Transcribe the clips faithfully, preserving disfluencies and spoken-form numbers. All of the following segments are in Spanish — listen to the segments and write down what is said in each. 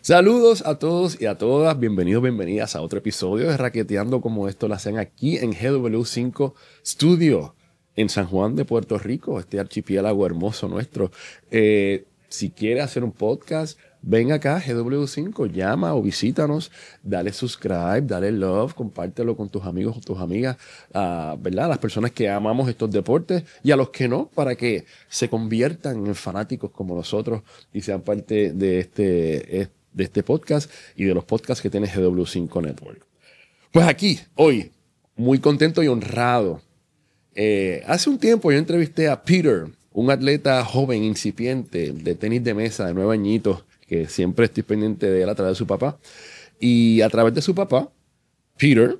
Saludos a todos y a todas, bienvenidos, bienvenidas a otro episodio de Raqueteando como esto lo hacen aquí en G W cinco Studio en San Juan de Puerto Rico, este archipiélago hermoso nuestro. Eh, si quieres hacer un podcast, ven acá a G W cinco, llama o visítanos, dale subscribe, dale love, compártelo con tus amigos o tus amigas, uh, ¿verdad? Las personas que amamos estos deportes y a los que no, para que se conviertan en fanáticos como nosotros y sean parte de este, este de este podcast y de los podcasts que tiene G W cinco Network. Pues aquí, hoy, muy contento y honrado. Eh, hace un tiempo yo entrevisté a Peter, un atleta joven, incipiente, de tenis de mesa, de nueve añitos, que siempre estoy pendiente de él a través de su papá. Y a través de su papá, Peter,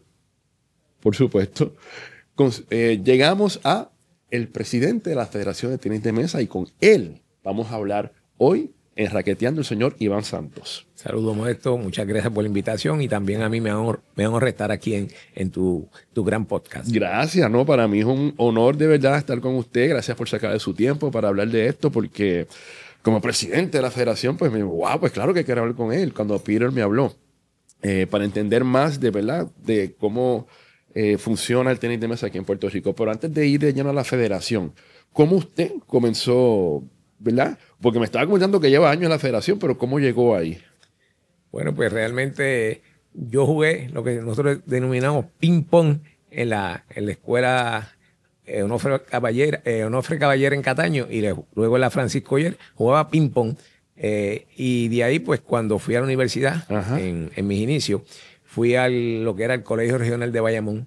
por supuesto, con, eh, llegamos a el presidente de la Federación de Tenis de Mesa y con él vamos a hablar hoy en Raqueteando, el señor Iván Santos. Saludos, Modesto. Muchas gracias por la invitación y también a mí me honor, me honor estar aquí en, en tu, tu gran podcast. Gracias, ¿no? Para mí es un honor de verdad estar con usted. Gracias por sacar de su tiempo para hablar de esto, porque como presidente de la federación, pues me dijo, wow, pues claro que quiero hablar con él. Cuando Peter me habló, eh, para entender más de verdad de cómo eh, funciona el tenis de mesa aquí en Puerto Rico. Pero antes de ir de lleno a la federación, ¿cómo usted comenzó, verdad? Porque me estaba comentando que lleva años en la federación, pero ¿cómo llegó ahí? Bueno, pues realmente yo jugué lo que nosotros denominamos ping-pong en la, en la escuela eh, Onofre Caballera, eh, Onofre Caballera en Cataño y le, luego en la Francisco Oyer jugaba ping-pong. Eh, y de ahí, pues cuando fui a la universidad, en, en mis inicios, fui a lo que era el Colegio Regional de Bayamón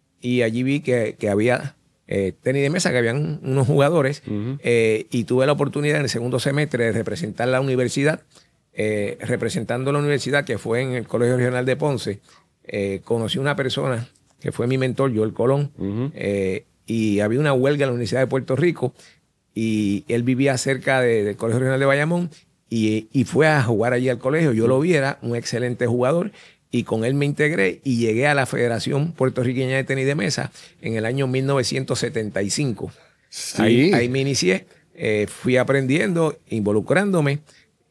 y allí vi que, que había Eh, tenis de mesa, que habían unos jugadores, uh-huh. eh, y tuve la oportunidad en el segundo semestre de representar la universidad, eh, representando la universidad que fue en el Colegio Regional de Ponce. Eh, conocí una persona que fue mi mentor, Joel Colón, uh-huh. eh, y había una huelga en la Universidad de Puerto Rico y él vivía cerca de, del Colegio Regional de Bayamón y, y fue a jugar allí al colegio. Yo uh-huh. lo vi, era un excelente jugador. Y con él me integré y llegué a la Federación Puertorriqueña de Tenis de Mesa en el año mil novecientos setenta y cinco. Sí. Ahí, ahí me inicié, eh, fui aprendiendo, involucrándome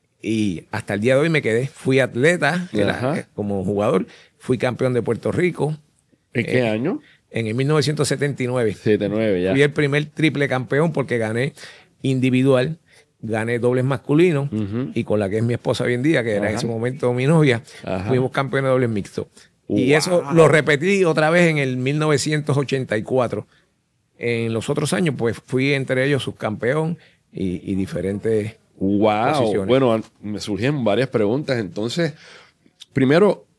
y hasta el día de hoy me quedé. Fui atleta era, como jugador, fui campeón de Puerto Rico. ¿En qué eh, año? En el mil novecientos setenta y nueve. setenta y nueve, ya. Fui el primer triple campeón porque gané individual. Gané dobles masculinos uh-huh. y con la que es mi esposa hoy en día, que Ajá. era en ese momento mi novia, Ajá. fuimos campeones de dobles mixtos. Wow. Y eso lo repetí otra vez en el mil novecientos ochenta y cuatro. En los otros años, pues fui entre ellos subcampeón y, y diferentes wow. posiciones. Bueno, me surgieron varias preguntas. Entonces, primero,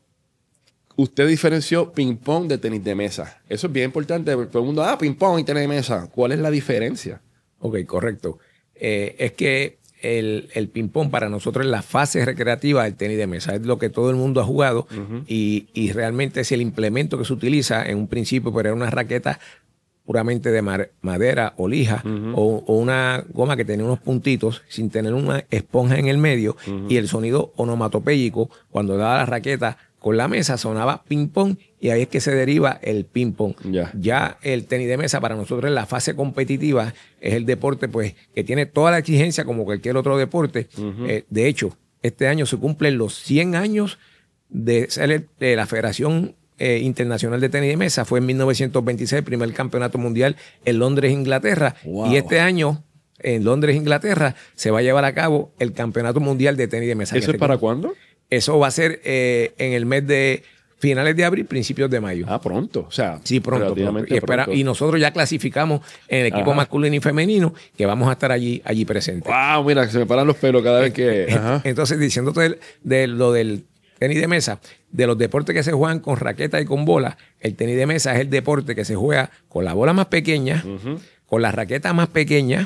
usted diferenció ping-pong de tenis de mesa. Eso es bien importante. Todo el mundo, ah, ping-pong y tenis de mesa. ¿Cuál es la diferencia? Ok, correcto. Eh, es que el, el ping-pong para nosotros es la fase recreativa del tenis de mesa. Es lo que todo el mundo ha jugado uh-huh. y, y realmente es el implemento que se utiliza en un principio, pero era una raqueta puramente de mar, madera o lija uh-huh. o, o una goma que tenía unos puntitos sin tener una esponja en el medio uh-huh. y el sonido onomatopéyico cuando daba la raqueta con la mesa sonaba ping-pong y ahí es que se deriva el ping-pong. Yeah. Ya el tenis de mesa para nosotros en la fase competitiva es el deporte pues que tiene toda la exigencia como cualquier otro deporte. Uh-huh. Eh, de hecho, este año se cumplen los cien años de ser de la Federación eh, Internacional de Tenis de Mesa. Fue en mil novecientos veintiséis el primer campeonato mundial en Londres, Inglaterra. Wow. Y este año en Londres, Inglaterra se va a llevar a cabo el Campeonato Mundial de Tenis de Mesa. ¿Eso es para cuándo? Eso va a ser eh, en el mes de finales de abril, principios de mayo. Ah, pronto. O sea, sí, pronto. pronto. Y, espera, pronto. Y nosotros ya clasificamos en el equipo Ajá. masculino y femenino, que vamos a estar allí, allí presentes. ¡Wow! Mira, se me paran los pelos cada vez que... Ajá. Entonces, diciéndote de, de lo del tenis de mesa, de los deportes que se juegan con raqueta y con bola, el tenis de mesa es el deporte que se juega con la bola más pequeña, uh-huh. con la raqueta más pequeña,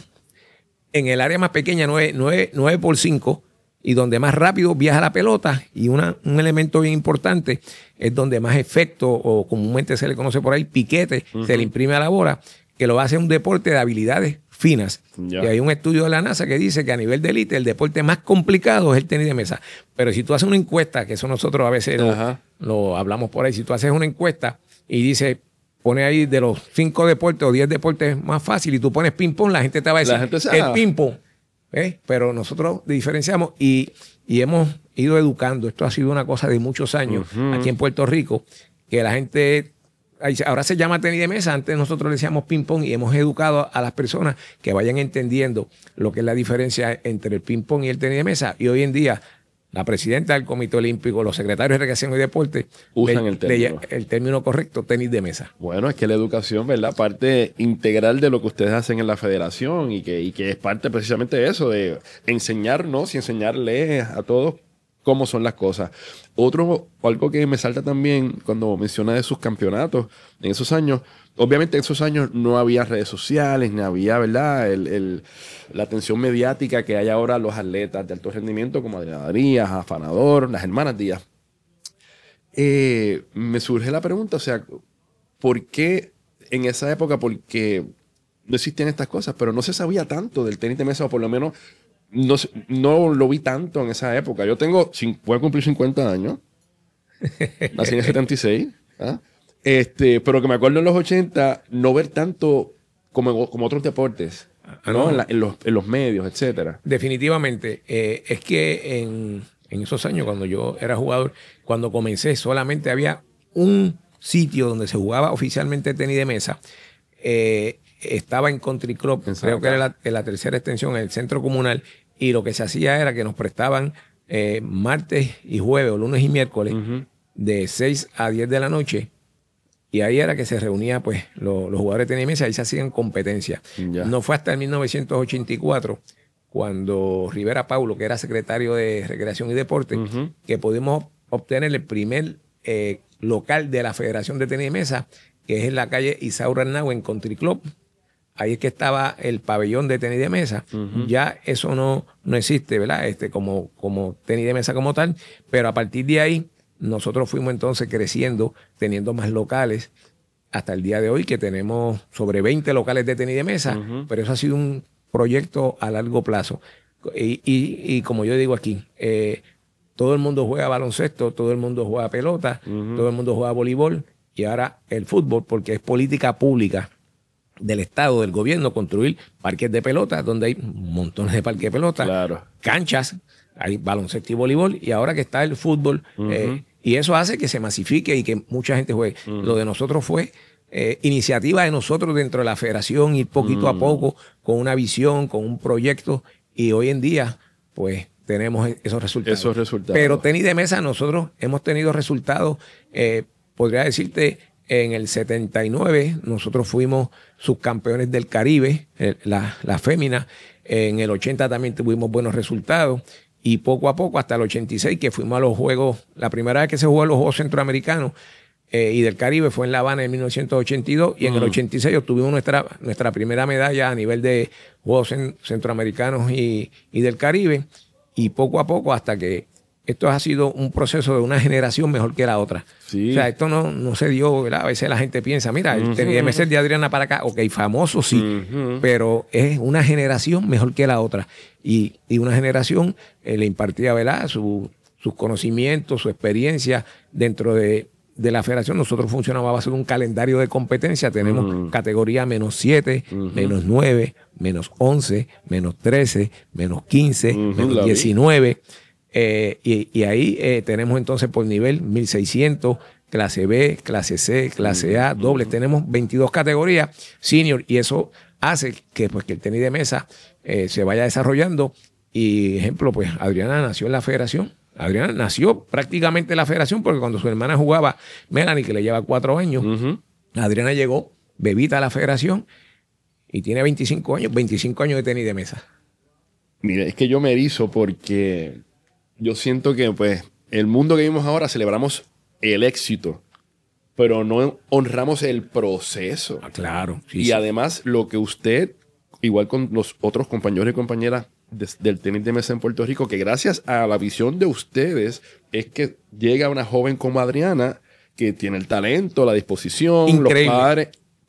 en el área más pequeña, nueve por cinco, y donde más rápido viaja la pelota, y una, un elemento bien importante es donde más efecto, o comúnmente se le conoce por ahí, piquete, uh-huh. se le imprime a la bola, que lo hace un deporte de habilidades finas. Yeah. Y hay un estudio de la NASA que dice que a nivel de élite el deporte más complicado es el tenis de mesa. Pero si tú haces una encuesta, que eso nosotros a veces uh-huh. lo, lo hablamos por ahí, si tú haces una encuesta y dice, pone ahí de los cinco deportes o diez deportes más fáciles y tú pones ping-pong, la gente te va a decir, el ping-pong. ¿eh? Pero nosotros diferenciamos y, y hemos ido educando. Esto ha sido una cosa de muchos años uh-huh. aquí en Puerto Rico, que la gente... Ahora se llama tenis de mesa, antes nosotros le decíamos ping-pong y hemos educado a las personas que vayan entendiendo lo que es la diferencia entre el ping-pong y el tenis de mesa. Y hoy en día, la presidenta del Comité Olímpico, los secretarios de Recreación y Deporte usan le, el término. Le, el término correcto, tenis de mesa. Bueno, es que la educación, ¿verdad? Parte integral de lo que ustedes hacen en la federación y que, y que es parte precisamente de eso, de enseñarnos y enseñarle a todos cómo son las cosas. Otro, algo que me salta también cuando menciona de sus campeonatos en esos años, obviamente en esos años no había redes sociales, ni había, ¿verdad? El, el, la atención mediática que hay ahora los atletas de alto rendimiento como Adriana Díaz, Afanador, las hermanas Díaz. Eh, me surge la pregunta, o sea, ¿por qué en esa época? Porque no existían estas cosas, pero no se sabía tanto del tenis de mesa, o por lo menos No, no lo vi tanto en esa época. Yo tengo, voy a cumplir cincuenta años. Nací en el setenta y seis. ¿ah? Este, pero que me acuerdo en los ochenta no ver tanto como, como otros deportes. ¿no? No. En, la, en, los, en los medios, etcétera. Definitivamente. Eh, es que en, en esos años, cuando yo era jugador, cuando comencé, solamente había un sitio donde se jugaba oficialmente tenis de mesa. Eh, estaba en Country Club, Exacto. creo que era la, en la tercera extensión, en el centro comunal. Y lo que se hacía era que nos prestaban eh, martes y jueves o lunes y miércoles uh-huh. de seis a diez de la noche. Y ahí era que se reunía pues lo, los jugadores de tenis de mesa, ahí se hacían competencias. Yeah. No fue hasta el mil novecientos ochenta y cuatro cuando Rivera Paulo, que era secretario de Recreación y Deporte, uh-huh. que pudimos obtener el primer eh, local de la Federación de Tenis de Mesa, que es en la calle Isaura Arnau en Country Club. Ahí es que estaba el pabellón de tenis de mesa. Uh-huh. Ya eso no, no existe, ¿verdad? Este, como, como tenis de mesa como tal. Pero a partir de ahí, nosotros fuimos entonces creciendo, teniendo más locales, hasta el día de hoy, que tenemos sobre veinte locales de tenis de mesa. Uh-huh. Pero eso ha sido un proyecto a largo plazo. Y, y, y como yo digo aquí, eh, todo el mundo juega baloncesto, todo el mundo juega pelota, uh-huh. todo el mundo juega voleibol, y ahora el fútbol, porque es política pública del Estado, del gobierno, construir parques de pelota, donde hay montones de parques de pelota, claro. canchas, hay baloncesto y voleibol, y ahora que está el fútbol, uh-huh. eh, y eso hace que se masifique y que mucha gente juegue. Uh-huh. Lo de nosotros fue eh, iniciativa de nosotros dentro de la federación, ir poquito uh-huh. a poco, con una visión, con un proyecto, y hoy en día, pues, tenemos esos resultados. Esos resultados. Pero tenis de mesa, nosotros hemos tenido resultados, eh, podría decirte, en el setenta y nueve nosotros fuimos subcampeones del Caribe, la, la fémina. En el ochenta también tuvimos buenos resultados. Y poco a poco, hasta el ochenta y seis, que fuimos a los Juegos, la primera vez que se jugó a los Juegos Centroamericanos eh, y del Caribe fue en La Habana en mil novecientos ochenta y dos. Y en uh-huh. el ochenta y seis obtuvimos nuestra, nuestra primera medalla a nivel de Juegos Centroamericanos y, y del Caribe. Y poco a poco, hasta que esto ha sido un proceso de una generación mejor que la otra. Sí. O sea, esto no, no se dio, ¿verdad? A veces la gente piensa, mira, uh-huh. el tenis de mesa de Adriana para acá, ok, famoso sí, uh-huh. pero es una generación mejor que la otra. Y, y una generación eh, le impartía, ¿verdad? Su, sus conocimientos, su experiencia dentro de, de la federación. Nosotros funcionamos a base de un calendario de competencia. Tenemos uh-huh. categoría menos siete, uh-huh. menos nueve, menos once, menos trece, menos quince, uh-huh. menos diecinueve. Eh, y, y ahí eh, tenemos entonces por nivel mil seiscientos, clase B, clase C, clase A, dobles. Tenemos veintidós categorías senior y eso hace que, pues, que el tenis de mesa eh, se vaya desarrollando. Y ejemplo, pues Adriana nació en la federación. Adriana nació prácticamente en la federación porque cuando su hermana jugaba, Melanie, que le lleva cuatro años, uh-huh. Adriana llegó bebita a la federación y tiene veinticinco años, veinticinco años de tenis de mesa. Mira, es que yo me erizo porque yo siento que, pues, el mundo que vivimos ahora celebramos el éxito, pero no honramos el proceso. Ah, claro. Sí, y sí. además, lo que usted, igual con los otros compañeros y compañeras de, del tenis de mesa en Puerto Rico, que gracias a la visión de ustedes es que llega una joven como Adriana, que tiene el talento, la disposición, Increíble. los padres,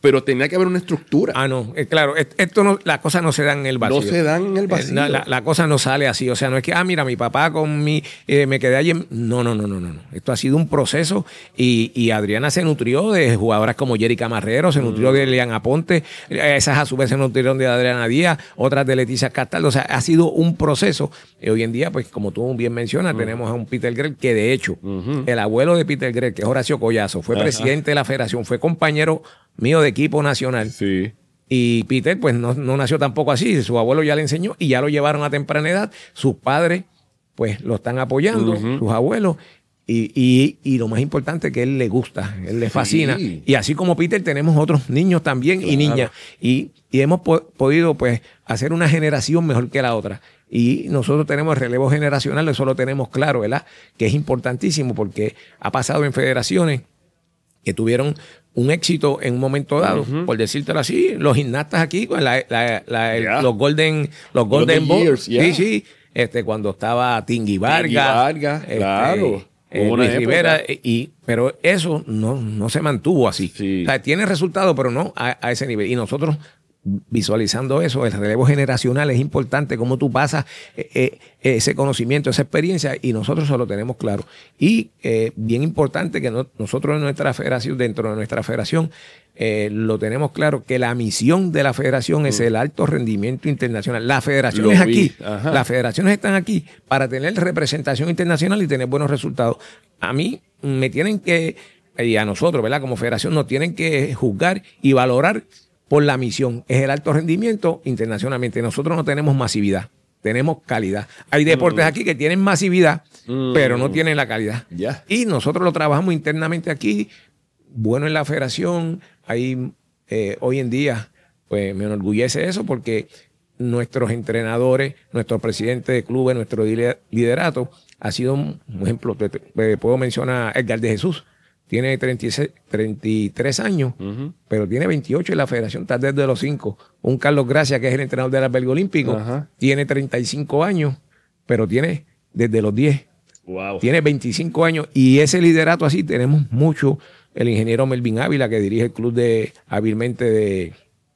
pero tenía que haber una estructura. Ah, no, eh, claro, et- esto no, las cosas no se dan en el vacío. No se dan en el vacío. Eh, La, la- la cosa no sale así, o sea, no es que, ah, mira, mi papá con mi, eh, me quedé allí. en- No, no, no, no, no, no. Esto ha sido un proceso y, y Adriana se nutrió de jugadoras como Jerica Marrero, se nutrió de Elian Aponte, eh, esas a su vez se nutrieron de Adriana Díaz, otras de Leticia Castaldo, o sea, ha sido un proceso. Y hoy en día, pues, como tú bien mencionas, tenemos a un Peter Grell que de hecho, el abuelo de Peter Grell, que es Horacio Collazo, fue Ajá. presidente de la federación, fue compañero mío de equipo nacional. Sí. Y Peter, pues no, no nació tampoco así. Su abuelo ya le enseñó y ya lo llevaron a temprana edad. Sus padres, pues lo están apoyando, Ujú. sus abuelos. Y, y, y lo más importante es que él le gusta, él le fascina. Sí. Y así como Peter, tenemos otros niños también y Claro. niñas. Y, y hemos po- podido, pues, hacer una generación mejor que la otra. Y nosotros tenemos el relevo generacional, eso lo tenemos claro, ¿verdad? Que es importantísimo porque ha pasado en federaciones que tuvieron un éxito en un momento dado, Ujú. por decírtelo así, los gimnastas aquí, con la- la- la- el- Yeah. los Golden, los Golden Golden Balls, Years, yeah. sí, sí, este, cuando estaba Tingui Vargas, Tingui Vargas, este, claro. eh, Hubo una Luis época. Rivera, y, pero eso no, no se mantuvo así. Sí. O sea, tiene resultados, pero no a, a ese nivel. Y nosotros, visualizando eso, el relevo generacional es importante, cómo tú pasas eh, eh, ese conocimiento, esa experiencia, y nosotros eso lo tenemos claro. Y eh, bien importante que no- nosotros en nuestra federación, dentro de nuestra federación, eh, lo tenemos claro, que la misión de la federación es el alto rendimiento internacional. Las federaciones Lo vi, aquí, ajá. las federaciones están aquí para tener representación internacional y tener buenos resultados. A mí me tienen que, y a nosotros, ¿verdad? Como federación, nos tienen que juzgar y valorar por la misión. Es el alto rendimiento internacionalmente. Nosotros no tenemos masividad, tenemos calidad. Hay deportes aquí que tienen masividad, Mm. pero no tienen la calidad. Ya. Y nosotros lo trabajamos internamente aquí, bueno en la federación. Ahí eh, hoy en día, pues me enorgullece eso porque nuestros entrenadores, nuestro presidente de clubes, nuestro lider- liderato, ha sido un un ejemplo. Te- te- puedo mencionar a Edgar de Jesús. Tiene treinta y seis, treinta y tres años, Ujú. pero tiene veintiocho y la federación está desde los cinco. Un Carlos Gracia, que es el entrenador del albergue olímpico, Ajá. tiene treinta y cinco años, pero tiene desde los diez. Wow. Tiene veinticinco años y ese liderato así tenemos mucho. El ingeniero Melvin Ávila, que dirige el club de hábilmente de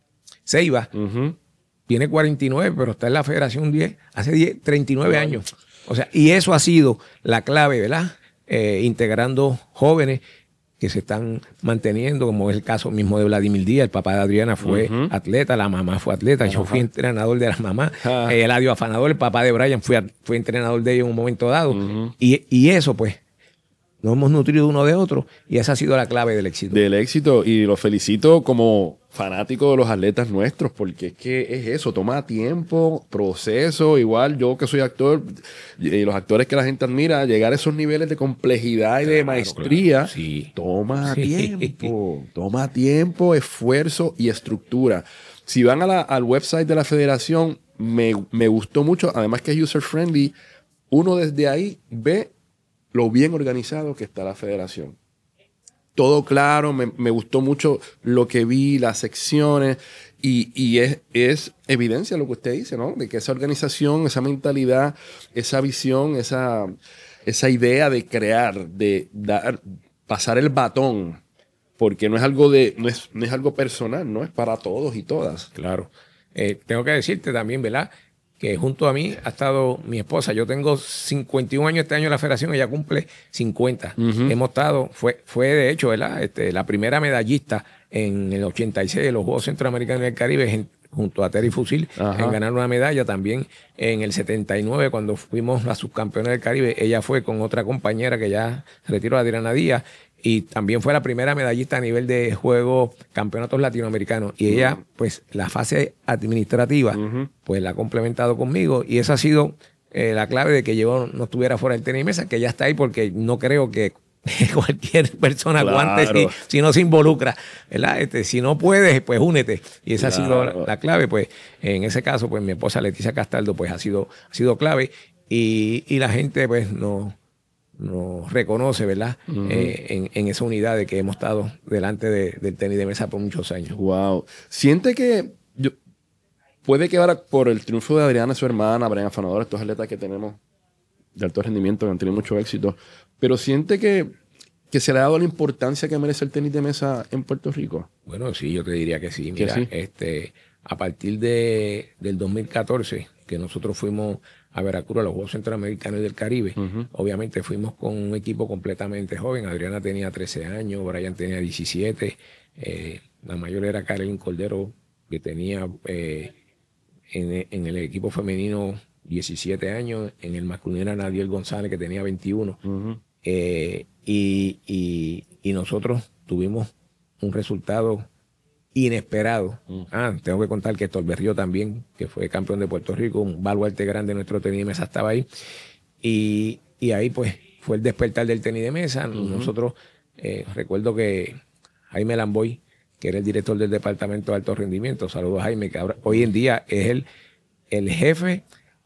Ceiba, Ujú. tiene cuarenta y nueve, pero está en la federación diez, hace diez, treinta y nueve años. O sea, y eso ha sido la clave, ¿verdad? Eh, integrando jóvenes que se están manteniendo, como es el caso mismo de Vladimir Díaz. El papá de Adriana fue Ujú. atleta, la mamá fue atleta, yo fui entrenador de la mamá, Ajá. eh, Eladio Afanador, el papá de Brian, fue, fue entrenador de ellos en un momento dado. Ujú. y, y eso, pues, nos hemos nutrido uno de otro y esa ha sido la clave del éxito. Del éxito, y lo felicito como fanático de los atletas nuestros, porque es que es eso, toma tiempo, proceso. Igual yo que soy actor, y los actores que la gente admira, llegar a esos niveles de complejidad y de Claro, maestría, claro. Sí. toma Sí. tiempo, toma tiempo, esfuerzo y estructura. Si van a la- al website de la federación, me, me gustó mucho, además que es user friendly, uno desde ahí ve lo bien organizado que está la federación. Todo claro, me, me gustó mucho lo que vi, las secciones, y, y es, es evidencia lo que usted dice, ¿no? De que esa organización, esa mentalidad, esa visión, esa, esa idea de crear, de dar, pasar el batón, porque no es algo de, no es, no es algo personal, ¿no? Es para todos y todas. Claro. Eh, tengo que decirte también, ¿verdad? Que junto a mí ha estado mi esposa. Yo tengo cincuenta y un años este año en la federación, ella cumple cincuenta. Ujú. Hemos estado, fue, fue de hecho, ¿verdad? Este, la primera medallista en el ochenta y seis de los Juegos Centroamericanos del Caribe, en- junto a Terry Fusil, Ajá. en ganar una medalla. También en el setenta y nueve, cuando fuimos la subcampeona del Caribe, ella fue con otra compañera que ya se retiró, Adriana Díaz, y también fue la primera medallista a nivel de juegos campeonatos latinoamericanos. Y ella, pues, la fase administrativa, Ujú. pues la ha complementado conmigo. Y esa ha sido eh, la clave de que yo no estuviera fuera del tenis mesa, que ella está ahí porque no creo que cualquier persona Claro. aguante si, si no se involucra, ¿verdad? Este, si no puedes, pues únete. Y esa ha sido Claro. la, la clave. Pues en ese caso, pues mi esposa Leticia Castaldo, pues ha sido, ha sido clave. Y, y la gente, pues, no nos reconoce, ¿verdad? Ujú. Eh, en, en esa unidad de que hemos estado delante de- del tenis de mesa por muchos años. Wow. Siente que yo, puede que ahora por el triunfo de Adriana y su hermana, Brian Afanador, estos atletas que tenemos de alto rendimiento que han tenido mucho éxito, pero siente que que se le ha dado la importancia que merece el tenis de mesa en Puerto Rico? Bueno, sí, yo te diría que sí. Mira, sí? este, a partir de, del dos mil catorce, que nosotros fuimos a Veracruz a los Juegos Centroamericanos y del Caribe, uh-huh. obviamente fuimos con un equipo completamente joven. Adriana tenía trece años, Brian tenía diecisiete, eh, la mayor era Karen Cordero, que tenía eh, en, en el equipo femenino diecisiete años, en el masculino era Nadiel González, que tenía veintiuno. Uh-huh. eh, y, y, y nosotros tuvimos un resultado inesperado. Uh-huh. Ah, tengo que contar que Héctor Berrío también, que fue campeón de Puerto Rico, un baluarte grande de nuestro tenis de mesa, estaba ahí. Y, y ahí pues fue el despertar del tenis de mesa. Uh-huh. Nosotros, eh, recuerdo que Jaime Lamboy, que era el director del Departamento de Alto Rendimiento, saludos Jaime, que ahora, hoy en día es el, el jefe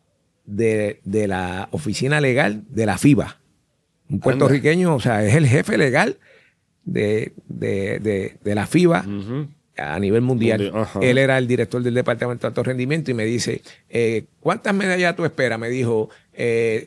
de, de la oficina legal de la FIBA. Un puertorriqueño, o sea, es el jefe legal de, de, de, de la FIBA uh-huh. a nivel mundial. Uh-huh. Él era el director del Departamento de Alto Rendimiento y me dice, eh, ¿cuántas medallas tú esperas? Me dijo, eh,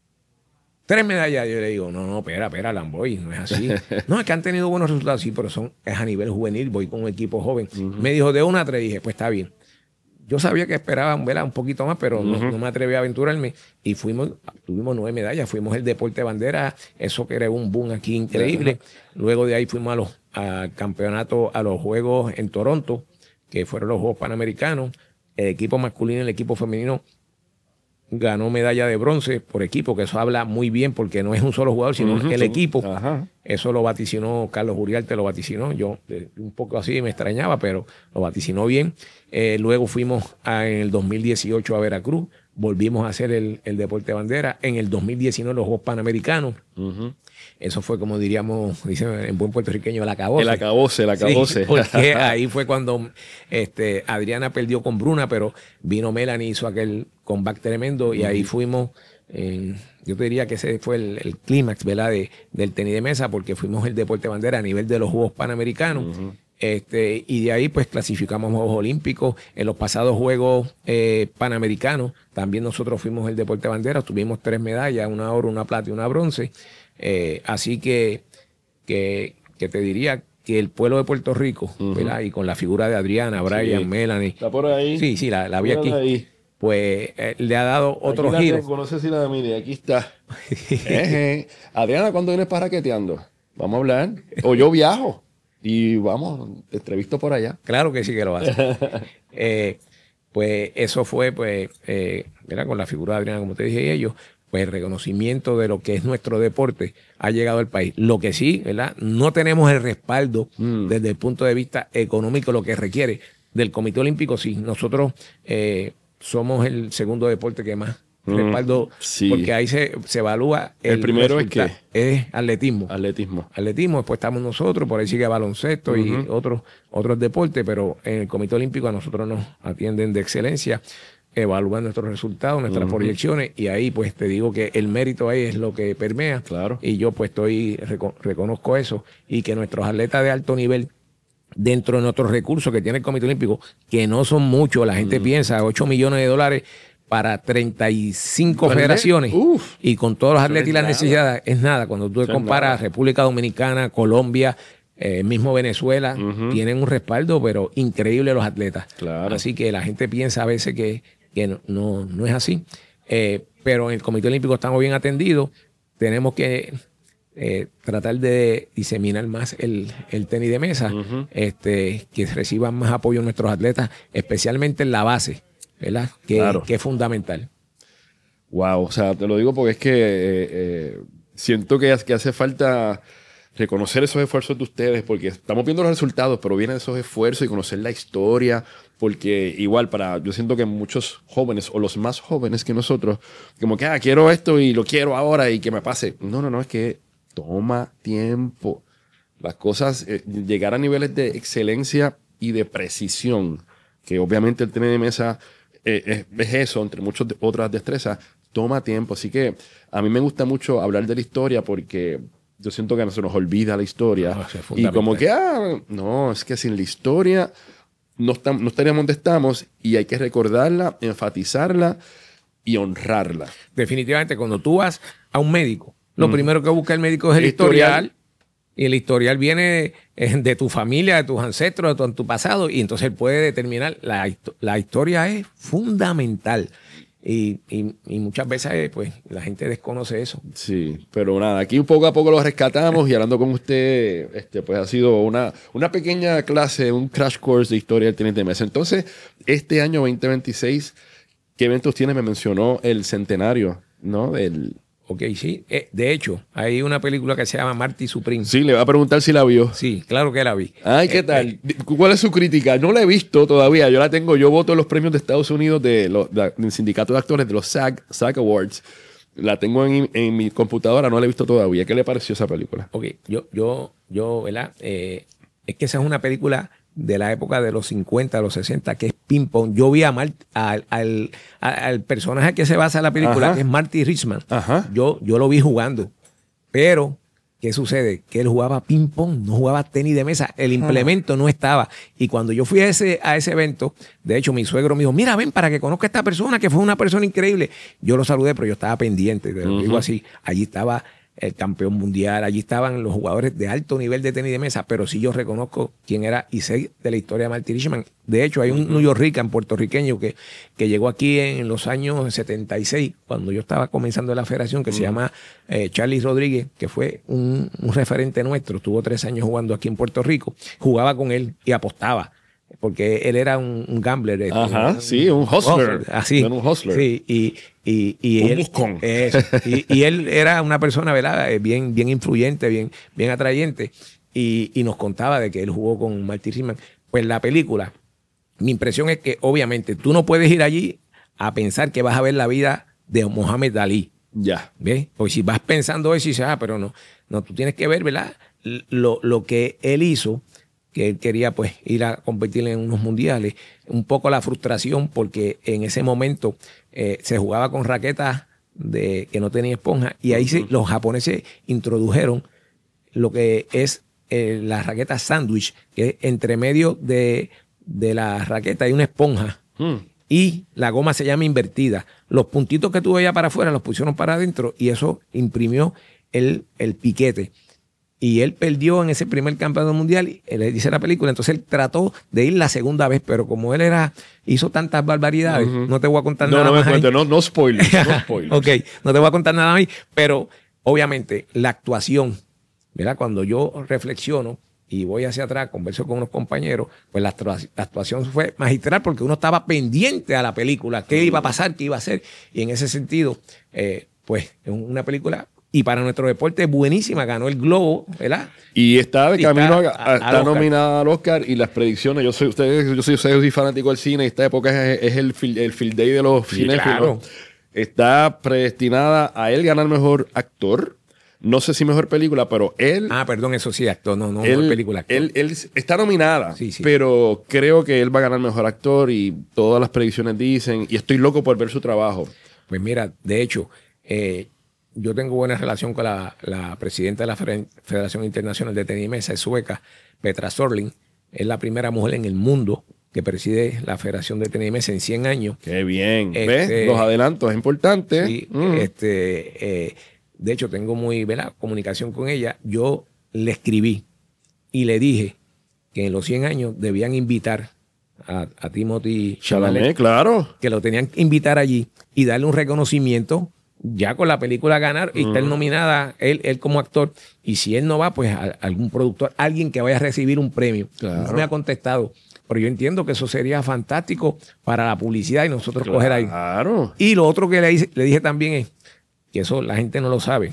tres medallas. Yo le digo, no, no, espera, espera, Lamboy, no es así. No, es que han tenido buenos resultados, sí, pero son, es a nivel juvenil, voy con un equipo joven. Uh-huh. Me dijo, de una a tres, dije, pues está bien. Yo sabía que esperaba ¿verdad? un poquito más, pero uh-huh. no, no me atreví a aventurarme. Y fuimos, tuvimos nueve medallas, fuimos el deporte bandera, eso que era un boom aquí increíble. Uh-huh. Luego de ahí fuimos a los al campeonato, a los Juegos en Toronto, que fueron los Juegos Panamericanos. El equipo masculino y el equipo femenino ganó medalla de bronce por equipo, que eso habla muy bien porque no es un solo jugador, sino uh-huh. el equipo. Uh-huh. Eso lo vaticinó Carlos Uriarte, lo vaticinó. Yo eh, un poco así me extrañaba, pero lo vaticinó bien. Eh, luego fuimos a, en el dos mil dieciocho a Veracruz, volvimos a hacer el, el deporte bandera. En el dos mil diecinueve los Juegos Panamericanos. Uh-huh. Eso fue, como diríamos, dicen en buen puertorriqueño, el acabose. El acabose, el acabose. Sí, porque ahí fue cuando este, Adriana perdió con Bruna, pero vino Melanie, hizo aquel comeback tremendo y uh-huh. ahí fuimos, eh, yo te diría que ese fue el, el clímax, ¿verdad? De, del tenis de mesa, porque fuimos el deporte bandera a nivel de los Juegos Panamericanos. Uh-huh. Este, y de ahí pues clasificamos a Juegos Olímpicos. En los pasados Juegos eh, Panamericanos también nosotros fuimos el deporte bandera, tuvimos tres medallas, una oro, una plata y una bronce. Eh, así que, que, que te diría que el pueblo de Puerto Rico, uh-huh. ¿verdad? Y con la figura de Adriana, Brian, sí. Melanie. ¿Está por ahí? Sí, sí, la, la vi aquí. Ahí. Pues eh, le ha dado otro aquí giro. Tengo, no sé si la mire, aquí está. eh, Adriana, ¿cuándo vienes para raqueteando? Vamos a hablar. O yo viajo y vamos, te entrevisto por allá. Claro que sí que lo hace. eh, pues eso fue, pues, eh, ¿verdad? Con la figura de Adriana, como te dije, y ellos. Pues el reconocimiento de lo que es nuestro deporte ha llegado al país. Lo que sí, ¿verdad? No tenemos el respaldo mm. desde el punto de vista económico, lo que requiere del Comité Olímpico. Sí, nosotros eh, somos el segundo deporte que más mm. respaldo, sí. porque ahí se, se evalúa. El, el primero es que es atletismo. Atletismo. Atletismo, después estamos nosotros, por ahí sigue baloncesto uh-huh. y otros, otros deportes, pero en el Comité Olímpico a nosotros nos atienden de excelencia. Evalúan nuestros resultados, nuestras uh-huh. proyecciones, y ahí pues te digo que el mérito ahí es lo que permea. Claro. Y yo pues estoy, reco- reconozco eso, y que nuestros atletas de alto nivel, dentro de nuestros recursos que tiene el Comité Olímpico, que no son muchos, la gente uh-huh. piensa ocho millones de dólares para treinta y cinco ¿Vale? federaciones, Uf, y con todos los atletas y las necesidades, es nada. Cuando tú comparas República Dominicana, Colombia, eh, mismo Venezuela, uh-huh. tienen un respaldo, pero increíble los atletas. Claro. Así que la gente piensa a veces que que no, no, no es así. Eh, pero en el Comité Olímpico estamos bien atendidos. Tenemos que eh, tratar de diseminar más el, el tenis de mesa, uh-huh. este, que reciban más apoyo nuestros atletas, especialmente en la base, ¿verdad? Que, claro. que es fundamental. Wow, o sea, te lo digo porque es que eh, eh, siento que, que hace falta reconocer esos esfuerzos de ustedes, porque estamos viendo los resultados, pero vienen esos esfuerzos y conocer la historia, porque igual para, yo siento que muchos jóvenes, o los más jóvenes que nosotros, como que, ah, quiero esto y lo quiero ahora y que me pase. No, no, no, es que toma tiempo. Las cosas, eh, llegar a niveles de excelencia y de precisión, que obviamente el tenis de mesa eh, es, es eso, entre muchas de, otras destrezas, toma tiempo. Así que a mí me gusta mucho hablar de la historia porque yo siento que no se nos olvida la historia. No, y como que, ah, no, es que sin la historia no, tam, no estaríamos donde estamos y hay que recordarla, enfatizarla y honrarla. Definitivamente, cuando tú vas a un médico, lo mm. primero que busca el médico es el historial. historial. Y el historial viene eh, de tu familia, de tus ancestros, de tu antepasado, y entonces él puede determinar, la, la historia es fundamental. Y, y, y muchas veces pues la gente desconoce eso. Sí, pero nada, aquí poco a poco lo rescatamos y hablando con usted, este, pues ha sido una, una pequeña clase, un crash course de historia del Teniente Mesa. Entonces, este año veinte veintiséis, ¿qué eventos tiene? Me mencionó el centenario, ¿no? Del... Ok, sí. Eh, de hecho, hay una película que se llama Marty Supreme. Sí, le va a preguntar si la vio. Sí, claro que la vi. Ay, ¿qué eh, tal? Eh, ¿Cuál es su crítica? No la he visto todavía. Yo la tengo, yo voto en los premios de Estados Unidos de los, de, del sindicato de actores de los SAG, SAG Awards. La tengo en, en mi computadora, no la he visto todavía. ¿Qué le pareció esa película? Ok, yo, yo, yo, ¿verdad? Eh, es que esa es una película de la época de los cincuenta, de los sesenta, que es ping pong. Yo vi a Mart, al, al, al personaje que se basa en la película, Ajá. que es Marty Richman. Ajá. Yo, yo lo vi jugando. Pero, ¿qué sucede? Que él jugaba ping pong, no jugaba tenis de mesa. El implemento no estaba. Y cuando yo fui a ese, a ese evento, de hecho, mi suegro me dijo, mira, ven para que conozca a esta persona, que fue una persona increíble. Yo lo saludé, pero yo estaba pendiente. Te lo digo así. Allí estaba el campeón mundial, allí estaban los jugadores de alto nivel de tenis de mesa, pero sí yo reconozco quién era y sé de la historia de Marty Richman. De hecho, hay un New Yorker puertorriqueño que, que llegó aquí en los años setenta y seis, cuando yo estaba comenzando la federación, que uh-huh. se llama eh, Charlie Rodríguez, que fue un, un referente nuestro, estuvo tres años jugando aquí en Puerto Rico, jugaba con él y apostaba. Porque él era un, un gambler. Ajá, un, sí, un hustler. hustler así. Un hustler. Sí, y, y, y un él, buscón. Eh, y, y él era una persona, ¿verdad? Bien, bien influyente, bien, bien atrayente. Y, y nos contaba de que él jugó con Marty Richman. Pues la película, mi impresión es que obviamente tú no puedes ir allí a pensar que vas a ver la vida de Mohamed Ali. Ya. ¿Ves? Pues si vas pensando eso y dices, ah, pero no, no, tú tienes que ver, ¿verdad? Lo, lo que él hizo, que él quería pues ir a competir en unos mundiales, un poco la frustración porque en ese momento eh, se jugaba con raquetas de, que no tenía esponja y ahí uh-huh. sí, los japoneses introdujeron lo que es eh, la raqueta sándwich, que entre medio de, de la raqueta hay una esponja uh-huh. y la goma se llama invertida. Los puntitos que tú veías para afuera los pusieron para adentro y eso imprimió el, el piquete. Y él perdió en ese primer campeonato mundial, él dice la película, entonces él trató de ir la segunda vez, pero como él era hizo tantas barbaridades, uh-huh. no te voy a contar no, nada no más. Me cuente, no, no spoilers, no spoilers. Ok, no te voy a contar nada más, pero obviamente la actuación, ¿verdad? Cuando yo reflexiono y voy hacia atrás, converso con unos compañeros, pues la, la actuación fue magistral porque uno estaba pendiente a la película, qué iba a pasar, qué iba a hacer, y en ese sentido, eh, pues es una película. Y para nuestro deporte buenísima, ganó el Globo, ¿verdad? Y está de y camino, está, a, a, está al nominada al Oscar y las predicciones. Yo soy, ustedes, yo soy, yo soy fanático del cine y esta época es, es el, el field day de los sí, cinéfilos. Claro. Está predestinada a él ganar mejor actor. No sé si mejor película, pero él... Ah, perdón, eso sí, actor, no, no, él, mejor película. Actor. Él, él está nominada, sí, sí. pero creo que él va a ganar mejor actor y todas las predicciones dicen, y estoy loco por ver su trabajo. Pues mira, de hecho... Eh, yo tengo buena relación con la, la presidenta de la Federación Internacional de Tenis Mesa, es sueca, Petra Sorling. Es la primera mujer en el mundo que preside la Federación de Tenis Mesa en cien años. ¡Qué bien! Este, ¿Ves? Los adelantos es importante. Sí, mm. este, eh, de hecho, tengo muy buena comunicación con ella. Yo le escribí y le dije que en los cien años debían invitar a, a Timothy Chalamet, Chalamet, claro. Que lo tenían que invitar allí y darle un reconocimiento. Ya con la película ganar y estar nominada él, él como actor. Y si él no va, pues a, a algún productor, alguien que vaya a recibir un premio. Claro. No me ha contestado. Pero yo entiendo que eso sería fantástico para la publicidad y nosotros claro. coger ahí. Claro. Y lo otro que le, hice, le dije también es, que eso la gente no lo sabe.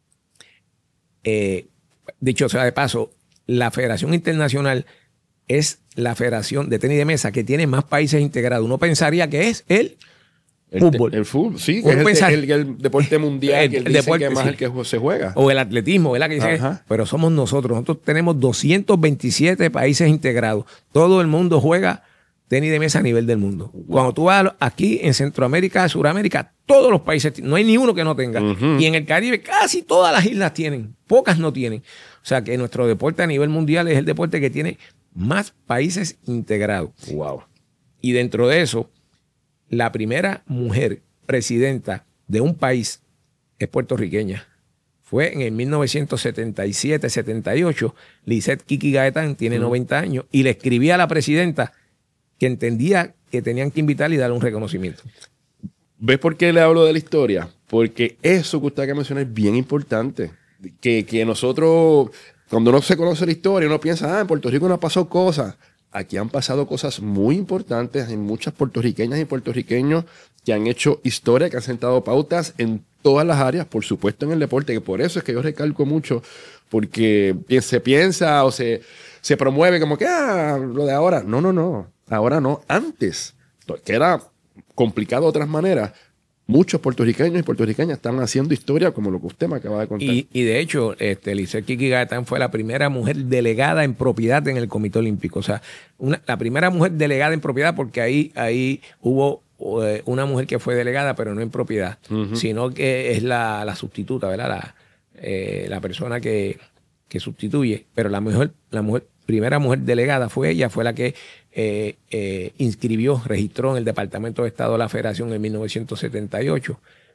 Eh, dicho sea de paso, la Federación Internacional es la federación de tenis de mesa que tiene más países integrados. Uno pensaría que es el... El, fútbol. El fútbol, sí, que es pensar, el, el, el deporte mundial, el, que el el deporte, que es más sí. el que se juega. O el atletismo, ¿verdad? Que dice, pero somos nosotros. Nosotros tenemos doscientos veintisiete países integrados. Todo el mundo juega tenis de mesa a nivel del mundo. Wow. Cuando tú vas aquí en Centroamérica, Suramérica, todos los países, no hay ni uno que no tenga. Uh-huh. Y en el Caribe casi todas las islas tienen, pocas no tienen. O sea que nuestro deporte a nivel mundial es el deporte que tiene más países integrados. Wow. Y dentro de eso, la primera mujer presidenta de un país es puertorriqueña. fue en el mil novecientos setenta y siete setenta y ocho. Lisette Kiki Gaetán tiene uh-huh. noventa años y le escribía a la presidenta que entendía que tenían que invitarle y darle un reconocimiento. ¿Ves por qué le hablo de la historia? Porque eso que usted acaba de mencionar es bien importante. Que, que nosotros, cuando no se conoce la historia, uno piensa, ah, en Puerto Rico no ha pasado cosas. Aquí han pasado cosas muy importantes. Hay muchas puertorriqueñas y puertorriqueños que han hecho historia, que han sentado pautas en todas las áreas, por supuesto en el deporte, que por eso es que yo recalco mucho, porque se piensa o se, se promueve como que, ah, lo de ahora. No, no, no. Ahora no. Antes, que era complicado de otras maneras, muchos puertorriqueños y puertorriqueñas están haciendo historia como lo que usted me acaba de contar. Y, y de hecho, este, Lisette Kiki Gaetán fue la primera mujer delegada en propiedad en el Comité Olímpico. O sea, una, la primera mujer delegada en propiedad, porque ahí, ahí hubo eh, una mujer que fue delegada, pero no en propiedad, uh-huh. sino que es la, la sustituta, ¿verdad? La, eh, la persona que, que sustituye. Pero la, mejor, la mujer, primera mujer delegada fue ella, fue la que Eh, eh, inscribió, registró en el Departamento de Estado de la Federación en mil novecientos setenta y ocho.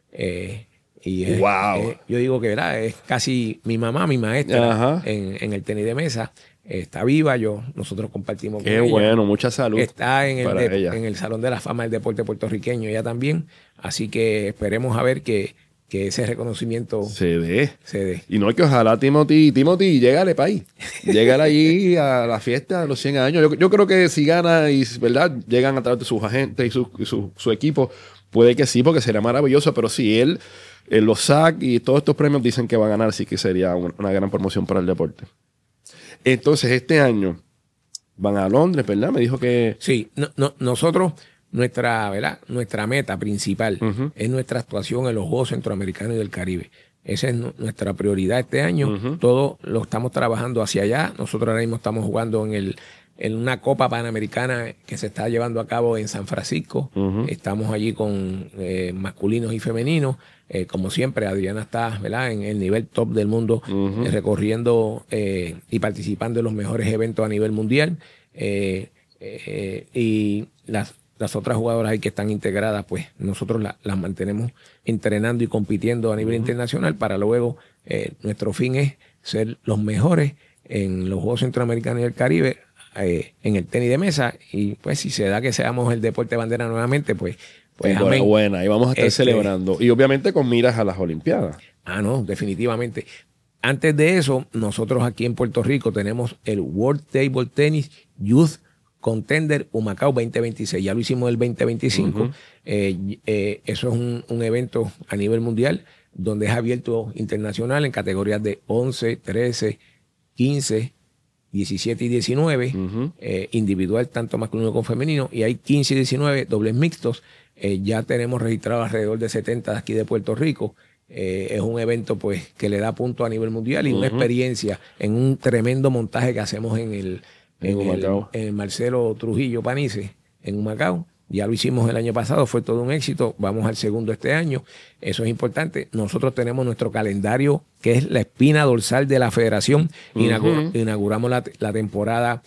Eh, y es, wow. eh, yo digo que ¿verdad? Es casi mi mamá, mi maestra en, en el tenis de mesa. Eh, está viva, yo, nosotros compartimos Qué con ella. bueno, mucha salud. Está en el, de, en el Salón de la Fama del Deporte Puertorriqueño, ella también. Así que esperemos a ver que que ese reconocimiento se dé. Se dé. Y no es que ojalá Timothy, Timothy, llégale país. Llegale allí a la fiesta de los cien años. Yo, yo creo que si gana y, ¿verdad? Llegan a través de sus agentes y su, su, su equipo, puede que sí, porque sería maravilloso. Pero si él, él los S A C y todos estos premios dicen que va a ganar, sí que sería una, una gran promoción para el deporte. Entonces, este año van a Londres, ¿verdad? Me dijo que... Sí, no, no, nosotros... Nuestra, ¿verdad? Nuestra meta principal uh-huh. es nuestra actuación en los Juegos Centroamericanos y del Caribe. Esa es no, nuestra prioridad este año. Uh-huh. Todo lo estamos trabajando hacia allá. Nosotros ahora mismo estamos jugando en, el, en una Copa Panamericana que se está llevando a cabo en San Francisco. Uh-huh. Estamos allí con eh, masculinos y femeninos. Eh, como siempre, Adriana está, ¿verdad? En el nivel top del mundo, uh-huh. eh, recorriendo eh, y participando en los mejores eventos a nivel mundial. Eh, eh, y las Las otras jugadoras ahí que están integradas, pues nosotros la, las mantenemos entrenando y compitiendo a nivel uh-huh. internacional para luego, eh, nuestro fin es ser los mejores en los Juegos Centroamericanos y del Caribe, eh, en el tenis de mesa. Y pues si se da que seamos el deporte bandera nuevamente, pues... pues Enhorabuena, y vamos a estar este, celebrando. Y obviamente con miras a las Olimpiadas. Ah, no, definitivamente. Antes de eso, nosotros aquí en Puerto Rico tenemos el World Table Tennis Youth Contender Humacao veinte veintiséis. Ya lo hicimos el veinte veinticinco. Uh-huh. eh, eh, eso es un, un evento a nivel mundial donde es abierto internacional en categorías de once, trece, quince, diecisiete y diecinueve. Uh-huh. eh, individual tanto masculino como femenino. Y hay quince y diecinueve dobles mixtos. Eh, ya tenemos registrado alrededor de setenta de aquí de Puerto Rico. Eh, es un evento pues que le da punto a nivel mundial y uh-huh. una experiencia en un tremendo montaje que hacemos en el En, en, el, en el Marcelo Trujillo Panice, en Humacao. Ya lo hicimos el año pasado, fue todo un éxito. Vamos al segundo este año. Eso es importante. Nosotros tenemos nuestro calendario, que es la espina dorsal de la federación. Uh-huh. Inaugura, inauguramos la, la temporada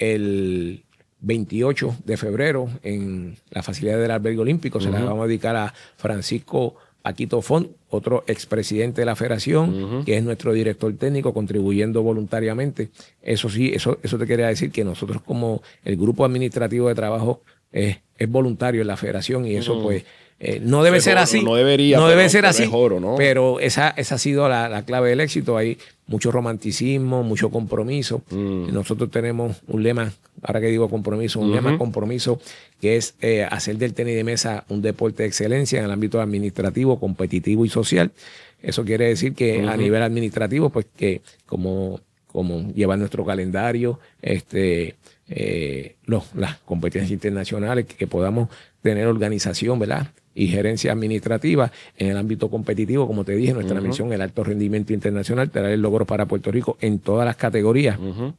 el veintiocho de febrero en la facilidad del Albergue Olímpico. Uh-huh. Se la vamos a dedicar a Francisco Paquito Font, otro expresidente de la federación, uh-huh. que es nuestro director técnico, contribuyendo voluntariamente. Eso sí, eso, eso te quería decir que nosotros como el grupo administrativo de trabajo es, es voluntario en la federación y eso uh-huh. pues eh, no debe ser así. No debería, no pero, debe ser así, oro, ¿no? Pero esa, esa ha sido la, la clave del éxito. Hay mucho romanticismo, mucho compromiso. Uh-huh. Nosotros tenemos un lema, ahora que digo compromiso, un uh-huh. lema compromiso que es eh, hacer del tenis de mesa un deporte de excelencia en el ámbito administrativo, competitivo y social. Eso quiere decir que uh-huh. a nivel administrativo, pues que como, como llevar nuestro calendario, este, eh, los, las competencias internacionales, que, que podamos tener organización, ¿verdad? Y gerencia administrativa en el ámbito competitivo, como te dije, nuestra uh-huh. misión, el alto rendimiento internacional, traer logros para Puerto Rico en todas las categorías. Uh-huh.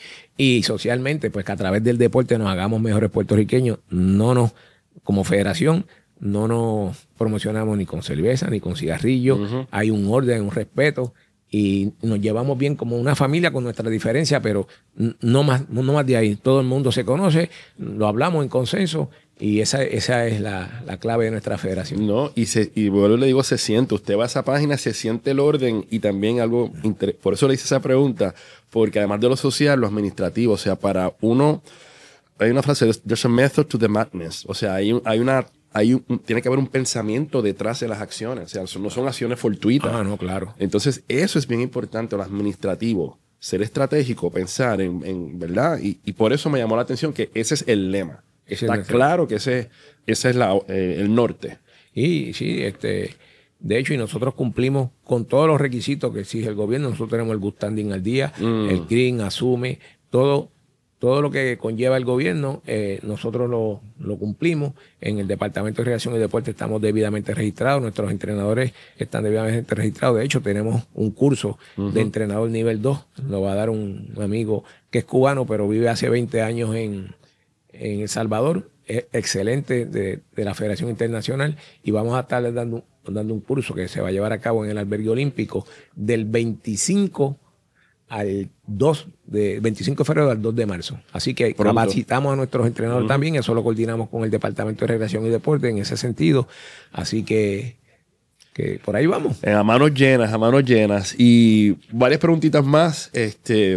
Y socialmente, pues que a través del deporte nos hagamos mejores puertorriqueños. No nos, como federación, no nos promocionamos ni con cerveza, ni con cigarrillos. Uh-huh. Hay un orden, un respeto. Y nos llevamos bien como una familia con nuestra diferencia, pero no más, no más de ahí. Todo el mundo se conoce, lo hablamos en consenso Y esa, esa es la, la clave de nuestra federación. No, y, se, y bueno, le digo, se siente. Usted va a esa página, se siente el orden y también algo. Inter... Por eso le hice esa pregunta, porque además de lo social, lo administrativo, o sea, para uno, hay una frase, there's a method to the madness. O sea, hay, hay una. Hay un, tiene que haber un pensamiento detrás de las acciones. O sea, no son acciones fortuitas. Ah, no, claro. Entonces, eso es bien importante, lo administrativo. Ser estratégico, pensar en, en ¿verdad? Y, y por eso me llamó la atención que ese es el lema. Está sí, claro que ese, ese es la, eh, el norte. Y sí, este, de hecho, y nosotros cumplimos con todos los requisitos que exige el gobierno. Nosotros tenemos el good standing al día, mm. el C R I M asume todo. Todo lo que conlleva el gobierno, eh, nosotros lo, lo cumplimos. En el Departamento de Recreación y Deporte estamos debidamente registrados. Nuestros entrenadores están debidamente registrados. De hecho, tenemos un curso uh-huh. de entrenador nivel dos. Lo va a dar un amigo que es cubano, pero vive hace veinte años en, en El Salvador. Es excelente de, de la Federación Internacional. Y vamos a estarles dando, dando un curso que se va a llevar a cabo en el Albergue Olímpico del veinticinco al dos de veinticinco de febrero al dos de marzo. Así que Pronto. capacitamos a nuestros entrenadores uh-huh. también. Eso lo coordinamos con el Departamento de Recreación y Deporte en ese sentido. Así que, que por ahí vamos. Eh, a manos llenas, a manos llenas. Y varias preguntitas más. Este,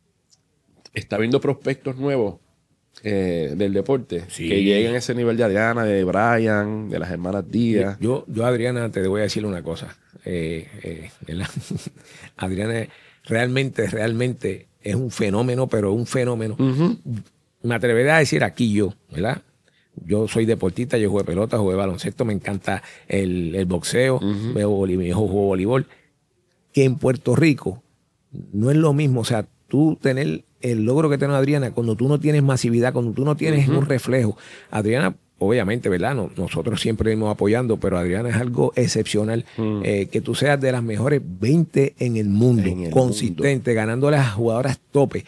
¿está viendo prospectos nuevos eh, del deporte? Sí. Que lleguen a ese nivel de Adriana, de Brian, de las hermanas Díaz. Yo, yo Adriana, te voy a decir una cosa. Eh, eh, Adriana realmente, realmente es un fenómeno, pero un fenómeno. Uh-huh. Me atrevería a decir aquí yo, ¿verdad? Yo soy deportista, yo jugué pelota, jugué baloncesto, me encanta el, el boxeo, uh-huh. veo voleibol, yo juego voleibol. Que en Puerto Rico no es lo mismo, o sea, tú tener el logro que tiene Adriana cuando tú no tienes masividad, cuando tú no tienes uh-huh. un reflejo. Adriana, obviamente, ¿verdad? No, nosotros siempre iremos apoyando, pero Adriana es algo excepcional. Mm. Eh, que tú seas de las mejores veinte en el mundo, en el consistente, mundo. Ganando a las jugadoras tope.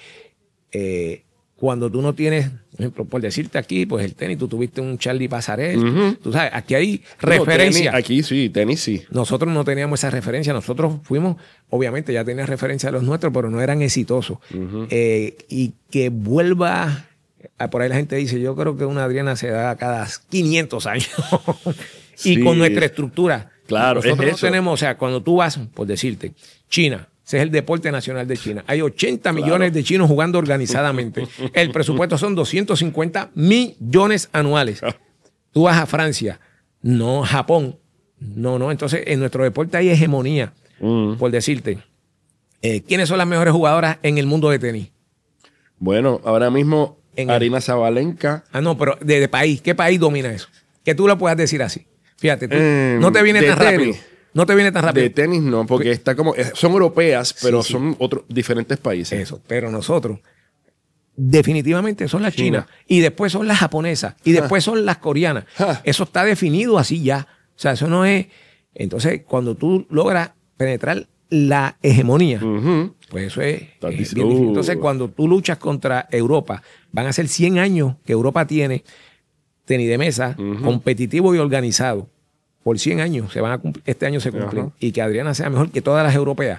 Eh, cuando tú no tienes, por ejemplo, por decirte aquí, pues el tenis, tú tuviste un Charlie Pasarel. Uh-huh. Tú sabes, aquí hay no, referencia. Tenis, aquí sí, tenis sí. Nosotros no teníamos esa referencia. Nosotros fuimos, obviamente, ya tenías referencia de los nuestros, pero no eran exitosos. Uh-huh. Eh, y que vuelva... Por ahí la gente dice, yo creo que una Adriana se da cada quinientos años. Y sí. con nuestra estructura. Claro, nosotros es no eso. tenemos, o sea, cuando tú vas, por decirte, China, ese es el deporte nacional de China. Hay ochenta claro. millones de chinos jugando organizadamente. El presupuesto son doscientos cincuenta millones anuales. Tú vas a Francia, no Japón. No, no. Entonces, en nuestro deporte hay hegemonía. Mm. Por decirte, eh, ¿quiénes son las mejores jugadoras en el mundo de tenis? Bueno, ahora mismo... En Arina Sabalenka. Ah, no, pero de, de país. ¿Qué país domina eso? Que tú lo puedas decir así. Fíjate, tú, eh, no te viene tan tenis. rápido. No te viene tan rápido. De tenis no, porque está como... Son europeas, pero sí, sí. son otros diferentes países. Eso, pero nosotros definitivamente son las chinas. China. Y después son las japonesas. Y después son las coreanas. Ja. Eso está definido así ya. O sea, eso no es... Entonces, cuando tú logras penetrar la hegemonía, uh-huh. pues eso es, es bien difícil. Entonces, cuando tú luchas contra Europa, van a ser cien años que Europa tiene tenis de mesa uh-huh. competitivo y organizado. Por cien años, se van a cumplir, este año se cumplen. Uh-huh. Y que Adriana sea mejor que todas las europeas.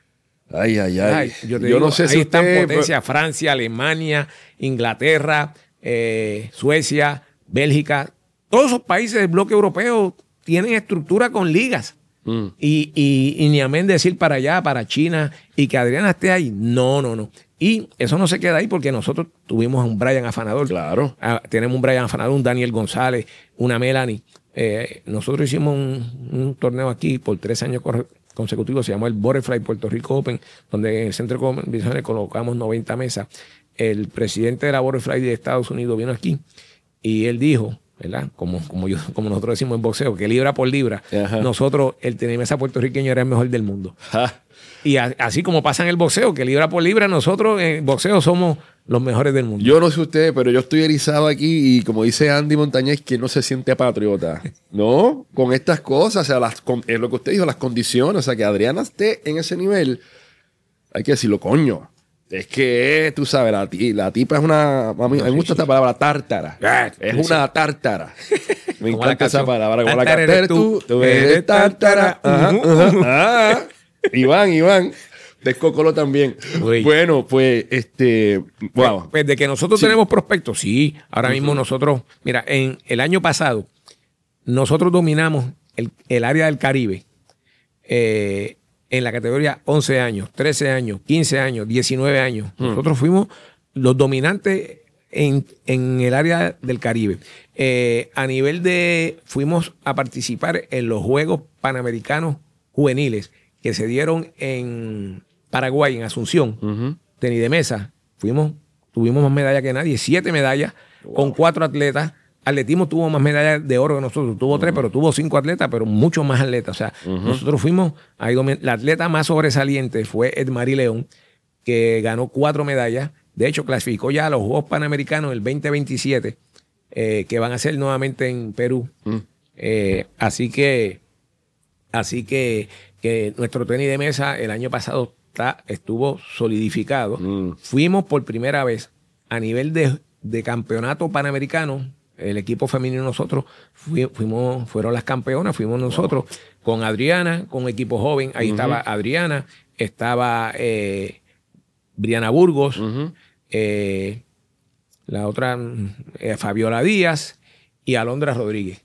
Ay, ay, ay. ay yo te yo digo, no sé ahí si están usted... potencias, Francia, Alemania, Inglaterra, eh, Suecia, Bélgica. Todos esos países del bloque europeo tienen estructura con ligas. Mm. Y, y, y ni amén decir para allá, para China, y que Adriana esté ahí. No, no, no. Y eso no se queda ahí porque nosotros tuvimos a un Brian afanador. Claro. Ah, tenemos un Brian afanador, un Daniel González, una Melanie. Eh, nosotros hicimos un, un torneo aquí por tres años consecutivos, se llamó el Butterfly Puerto Rico Open, donde en el centro de convenciones colocamos noventa mesas. El presidente de la Butterfly de Estados Unidos vino aquí y él dijo, ¿verdad? Como, como, yo, como nosotros decimos en boxeo, que libra por libra, ajá. nosotros, el tenis mesa puertorriqueño era el mejor del mundo. Ajá. Y a, así como pasa en el boxeo, que libra por libra, nosotros en boxeo somos los mejores del mundo. Yo no sé ustedes, pero yo estoy erizado aquí y como dice Andy Montañez, que no se siente patriota. ¿No? Con estas cosas, o sea, las, con, es lo que usted dijo, las condiciones, o sea, que Adriana esté en ese nivel, hay que decirlo, coño. Es que, tú sabes, la, la tipa es una... A mí, no, me gusta sí, esta sí. palabra, tártara. Yeah, es sí, una sí. tártara. Me encanta esa palabra. Como la cartera tú, tú eres tártara. Ajá, ajá. Ah, Iván, Iván. Descocolo también. Uy. Bueno, pues, este, wow. Pues, pues de que nosotros Sí. tenemos prospectos, sí. Ahora mismo nosotros, mira, en el año pasado, nosotros dominamos el, el área del Caribe eh, en la categoría once años, trece años, quince años, diecinueve años. Nosotros fuimos los dominantes en, en el área del Caribe. Eh, a nivel de, fuimos a participar en los Juegos Panamericanos Juveniles que se dieron en Paraguay, en Asunción, Ujú. tenis de mesa. Fuimos, tuvimos más medallas que nadie, siete medallas con cuatro atletas. Atletismo tuvo más medallas de oro que nosotros, tuvo tres, pero tuvo cinco atletas, pero muchos más atletas. O sea, nosotros fuimos, ahí donde- la atleta más sobresaliente fue Edmari León, que ganó cuatro medallas. De hecho, clasificó ya a los Juegos Panamericanos del veinte veintisiete, eh, que van a ser nuevamente en Perú. Mm. Eh, así que, así que, que nuestro tenis de mesa el año pasado está, estuvo solidificado. Mm. Fuimos por primera vez a nivel de, de campeonato panamericano. El equipo femenino nosotros fui- fuimos, fueron las campeonas, fuimos nosotros con Adriana, con equipo joven. Ahí estaba Adriana, estaba eh, Briana Burgos, Ujú. eh, la otra mm, eh, Fabiola Díaz y Alondra Rodríguez.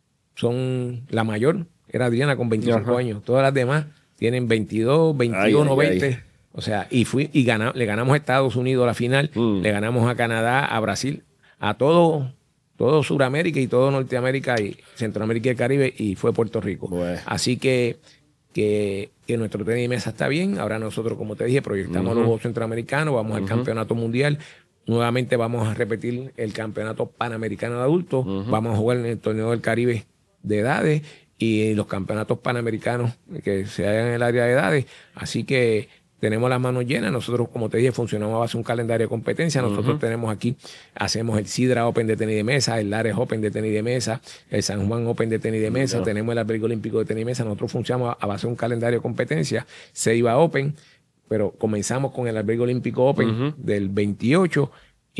Son la mayor, era Adriana con veinticinco Ajá. años. Todas las demás tienen veintidós, veintiuno, Ay, ay, ay. veinte. O sea, y fui y gana- le ganamos a Estados Unidos la final, Mm. le ganamos a Canadá, a Brasil, a todo, todo Sudamérica y todo Norteamérica y Centroamérica y el Caribe, y fue Puerto Rico. Bueno. Así que, que, que nuestro tenis de mesa está bien. Ahora nosotros, como te dije, proyectamos Ujú. los Juegos Centroamericanos, vamos al Ujú. Campeonato Mundial. Nuevamente vamos a repetir el Campeonato Panamericano de Adultos. Ujú. Vamos a jugar en el Torneo del Caribe de edades y los campeonatos panamericanos que se hagan en el área de edades. Así que tenemos las manos llenas. Nosotros, como te dije, funcionamos a base de un calendario de competencia. Nosotros Ujú. tenemos aquí, hacemos el Sidra Open de tenis de mesa, el Lares Open de tenis de mesa, el San Juan Open de tenis de mesa, Ya. tenemos el Albergue Olímpico de tenis de mesa. Nosotros funcionamos a base de un calendario de competencia. Ceiba Open, pero comenzamos con el Albergue Olímpico Open Ujú. del veintiocho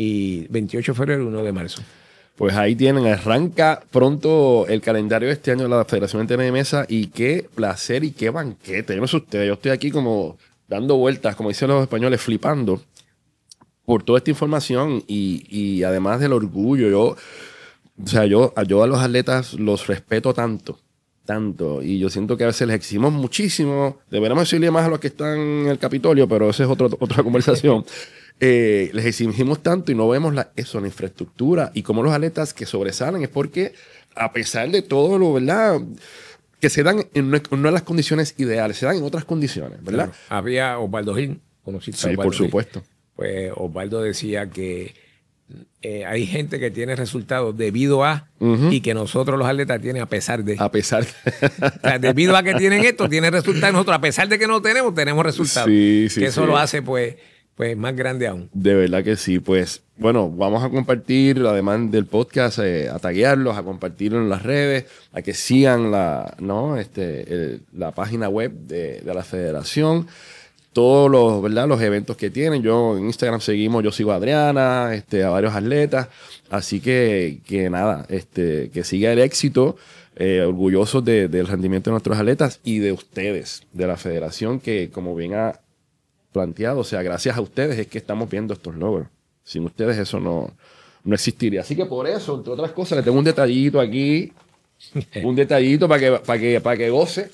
y veintiocho de febrero y uno de marzo. Pues ahí tienen, arranca pronto el calendario de este año de la Federación de Tenis de Mesa y qué placer y qué banquete. Yo no sé ustedes, yo estoy aquí como dando vueltas, como dicen los españoles, flipando por toda esta información y, y además del orgullo. Yo, o sea, yo, yo a los atletas los respeto tanto, tanto, y yo siento que a veces les exigimos muchísimo. Deberíamos decirle más a los que están en el Capitolio, pero esa es otro, otra conversación. Eh, les exigimos tanto y no vemos la, eso, la infraestructura y cómo los atletas que sobresalen es porque a pesar de todo lo, ¿verdad? Que se dan en no, no en las condiciones ideales, se dan en otras condiciones, ¿verdad? Claro. Había Osvaldo Gil, conociste a Sí, Osvaldo por Gil. supuesto. Pues Osvaldo decía que eh, hay gente que tiene resultados debido a Ujú. y que nosotros los atletas tienen a pesar de. A pesar O sea, debido a que tienen esto, tienen resultados. Nosotros, a pesar de que no lo tenemos, tenemos resultados. Sí, sí, que eso sí. lo hace, pues, pues, más grande aún. De verdad que sí. Pues, bueno, vamos a compartir, además del podcast, eh, a taguearlos, a compartirlo en las redes, a que sigan la, ¿no? este, el- la página web de, de la federación. Todos los, ¿verdad? Los eventos que tienen. Yo en Instagram seguimos, yo sigo a Adriana, este, a varios atletas. Así que, que nada, este, que siga el éxito. Eh, orgullosos de- del rendimiento de nuestros atletas y de ustedes, de la federación, que como bien ha planteado, o sea, gracias a ustedes es que estamos viendo estos logros. Sin ustedes eso no, no existiría. Así que por eso, entre otras cosas, le tengo un detallito aquí, un detallito para que, para que, para que goce.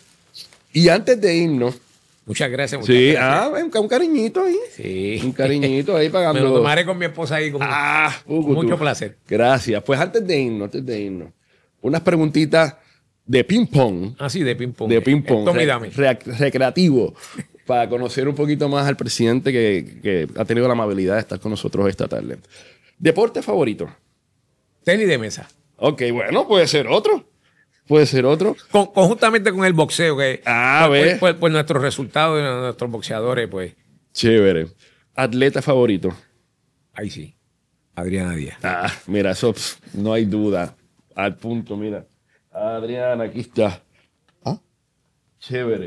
Y antes de irnos, Muchas gracias. Muchas sí, gracias. ah, un, un cariñito ahí, Sí. un cariñito ahí Me pagando. lo tomaré con mi esposa ahí con, Ah, con Hugo, mucho tú. placer. Gracias. Pues antes de irnos, antes de irnos, unas preguntitas de ping pong. Así de ping-pong. De ping pong, Tome y dame. recreativo, para conocer un poquito más al presidente que, que ha tenido la amabilidad de estar con nosotros esta tarde. ¿Deporte favorito? Tenis de mesa. Ok, bueno, puede ser otro. Puede ser otro. Con- conjuntamente con el boxeo, que Ah, por, ve. por- por- por nuestros resultados de nuestros boxeadores, pues, Chévere. ¿Atleta favorito? ahí sí. Adriana Díaz. Ah, mira, eso pf, no hay duda. Al punto, mira. Adriana, aquí está. Ah, chévere.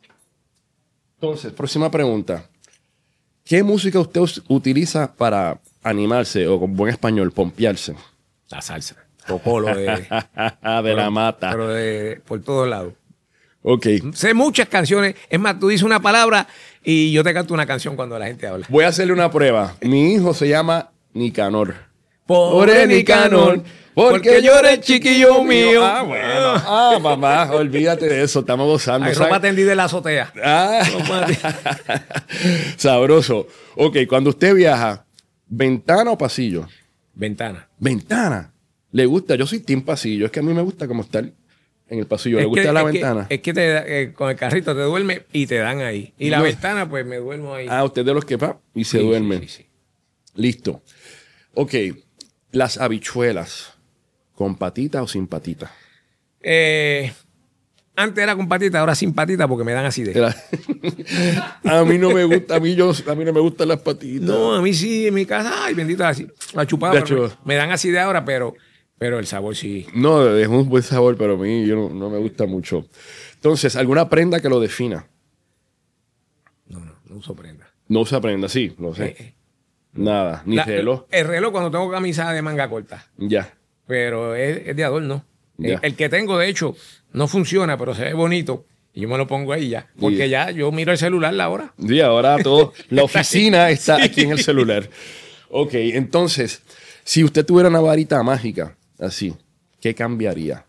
Entonces, próxima pregunta. ¿Qué música usted us- utiliza para animarse o con buen español, pompearse? La salsa. Popolo de, de la mata. pero de, por todos lados. Ok. Sé muchas canciones. Es más, tú dices una palabra y yo te canto una canción cuando la gente habla. Voy a hacerle una prueba. Mi hijo se llama Nicanor. Pobre Nicanor, porque llora el chiquillo mío. Ah, bueno. Ah, mamá, olvídate de eso. Estamos gozando. Hay ropa tendida en la azotea. Ah. Sabroso. Ok, cuando usted viaja, ¿ventana o pasillo? Ventana. Ventana. ¿Le gusta? Yo soy team pasillo. Es que a mí me gusta como estar en el pasillo. ¿Le Es gusta que- la es que- ventana? es que te, eh, con el carrito te duerme y te dan ahí. Y la No. ventana, pues me duermo ahí. Ah, usted de los que va y se Sí, sí, duerme. sí, sí. Listo. Ok, las habichuelas, ¿con patita o sin patita? Eh, antes era con patita, ahora sin patita porque me dan acidez. Era- a mí no me gusta, a mí, yo, a mí no me gustan las patitas. No, a mí sí, en mi casa, ay, bendito, así, la chupada. La pero me, chupa. me dan acidez ahora, pero, pero el sabor sí. No, es un buen sabor, pero a mí yo no, no me gusta mucho. Entonces, ¿alguna prenda que lo defina? No, no, no uso prenda. No usa prenda, sí, lo sé. Eh, Nada, ni la- reloj. El reloj cuando tengo camisa de manga corta, Ya. pero es, es de adorno. Ya. El, el que tengo, de hecho, no funciona, pero se ve bonito. Y yo me lo pongo ahí ya. Porque Y- ya yo miro el celular la hora. Sí, ahora todo, la oficina está aquí en el celular. Ok, entonces, si usted tuviera una varita mágica, así, ¿qué cambiaría?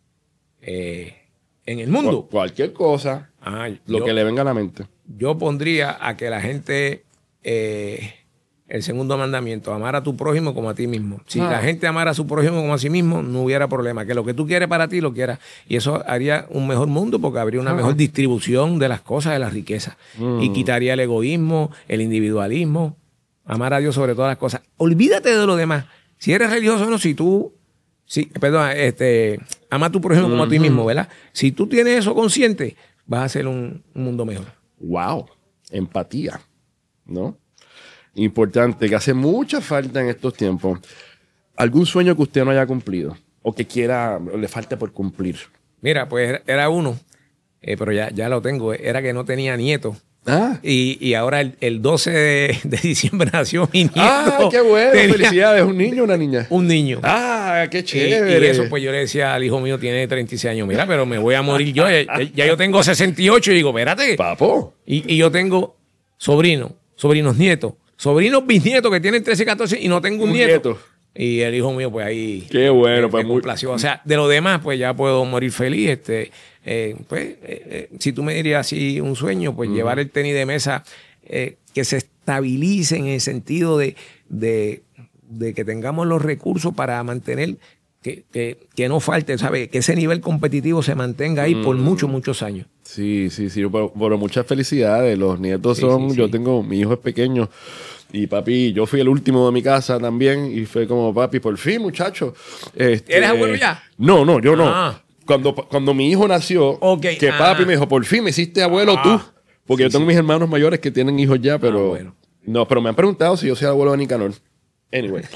Eh, en el mundo. Cu- cualquier cosa, Ah, lo yo, que le venga a la mente. yo pondría a que la gente, eh, el segundo mandamiento, amar a tu prójimo como a ti mismo. Si Ah. la gente amara a su prójimo como a sí mismo, no hubiera problema. Que lo que tú quieres para ti, lo quieras. Y eso haría un mejor mundo porque habría una Ah. mejor distribución de las cosas, de las riquezas. Mm. Y quitaría el egoísmo, el individualismo, amar a Dios sobre todas las cosas. Olvídate de lo demás. Si eres religioso o no, si tú, si, perdón, este, ama a tu prójimo como a ti mismo, ¿verdad? Si tú tienes eso consciente, vas a hacer un, un mundo mejor. Wow, empatía, ¿no? Importante, que hace mucha falta en estos tiempos. ¿Algún sueño que usted no haya cumplido? O que quiera, o le falte por cumplir. Mira, pues era- era uno, eh, pero ya, ya lo tengo, era que no tenía nieto. Ah, Y, y ahora el, el doce de, de diciembre nació mi nieto. ah qué bueno, Tenía felicidades. ¿Un niño o una niña? Un niño. Ah, qué Y, chévere. y eso, pues yo le decía al hijo mío, tiene treinta y seis años, mira, pero me voy a morir yo. Ya, ya yo tengo sesenta y ocho y digo, espérate. Papo. Y, y yo tengo sobrinos, sobrinos nietos, sobrinos bisnietos que tienen trece y catorce y no tengo un, Un nieto. nieto. Y el hijo mío, pues ahí. Qué bueno, me- pues me muy- complació. O sea, de lo demás, pues ya puedo morir feliz. Este, eh, pues, eh, eh, si tú me dirías así un sueño, pues llevar el tenis de mesa eh, que se estabilice en el sentido de, de, de que tengamos los recursos para mantener. Que, que, que no falte, ¿sabes? Que ese nivel competitivo se mantenga ahí por muchos, muchos años. Sí, sí, sí. Pero, pero muchas felicidades. Los nietos Sí, son. sí, Yo sí. tengo. Mi hijo es pequeño. Y papi, yo fui el último de mi casa también. Y fue como, papi, por fin, muchacho. Este, ¿Eres abuelo ya? No, no, yo no. Ah. Cuando, cuando mi hijo nació, Ok, que ah. papi me dijo, por fin me hiciste abuelo Ah. tú. Porque yo tengo mis hermanos mayores que tienen hijos ya, pero. Ah, bueno. No, pero me han preguntado si yo soy abuelo de Nicanor. Anyway.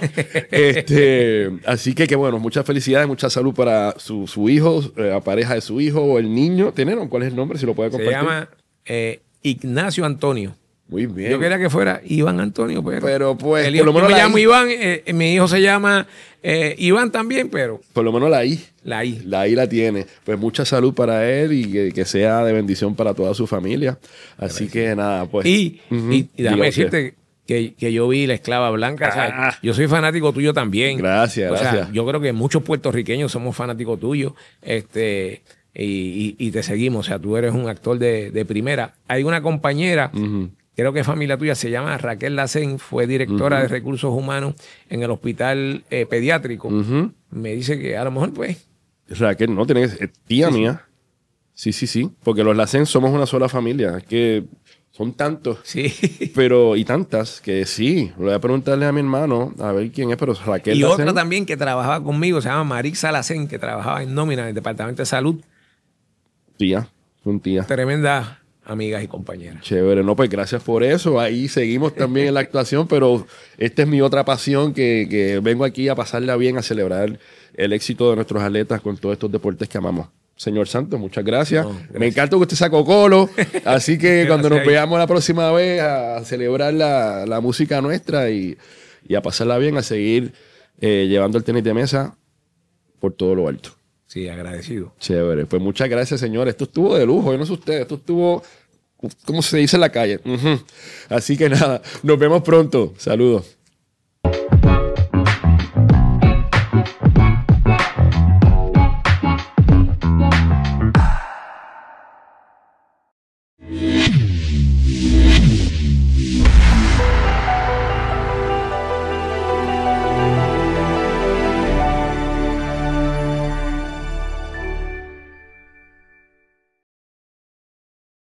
este, así que, que bueno, muchas felicidades, mucha salud para su, su hijo, eh, la pareja de su hijo o el niño. ¿Tienen? ¿Cuál es el nombre? Si lo puede Se compartir. llama eh, Ignacio Antonio. Muy bien. Yo quería que fuera Iván Antonio, pero. Pero, pues, el por hijo- lo menos yo me la llamo I. Iván, eh, eh, mi hijo se llama eh, Iván también, pero Por lo menos la I. la I. La I la tiene. Pues mucha salud para él y que, que sea de bendición para toda su familia. Así que nada, pues. Y, Ujú. y, y déjame Diga usted. decirte que, que yo vi La Esclava Blanca. o sea, Ah. yo soy fanático tuyo también. Gracias, O sea, gracias. yo creo que muchos puertorriqueños somos fanáticos tuyos. Este. Y, y- y te seguimos. O sea, tú eres un actor de, de primera. Hay una compañera, Ujú. creo que es familia tuya, se llama Raquel Lacén, fue directora de recursos humanos en el hospital eh, pediátrico. Ujú. Me dice que a lo mejor, pues, Raquel, no, tiene que ser tía mía. Sí, sí, sí. Porque los Lacen somos una sola familia. Es que son tantos. sí. Pero, y tantas, que sí. Lo voy a preguntarle a mi hermano a ver quién es, pero Raquel Y Lacen, otra también que trabajaba conmigo, se llama Marixa Lacén, que trabajaba en nómina en el Departamento de Salud. tía, son tía. Tremendas amigas y compañeras. Chévere, no, pues gracias por eso. Ahí seguimos también en la actuación, pero esta es mi otra pasión, que, que vengo aquí a pasarla bien, a celebrar el éxito de nuestros atletas con todos estos deportes que amamos. Señor Santos, muchas gracias. No, gracias. Me encanta que usted sacó colo, así que cuando nos Gracias. veamos la próxima vez a celebrar la, la música nuestra y, y a pasarla bien, a seguir eh, llevando el tenis de mesa por todo lo alto. Sí, agradecido. Chévere. Pues muchas gracias, señor. Esto estuvo de lujo. Yo no sé ustedes. Esto estuvo como se dice en la calle. Uh-huh. Así que nada, nos vemos pronto. Saludos.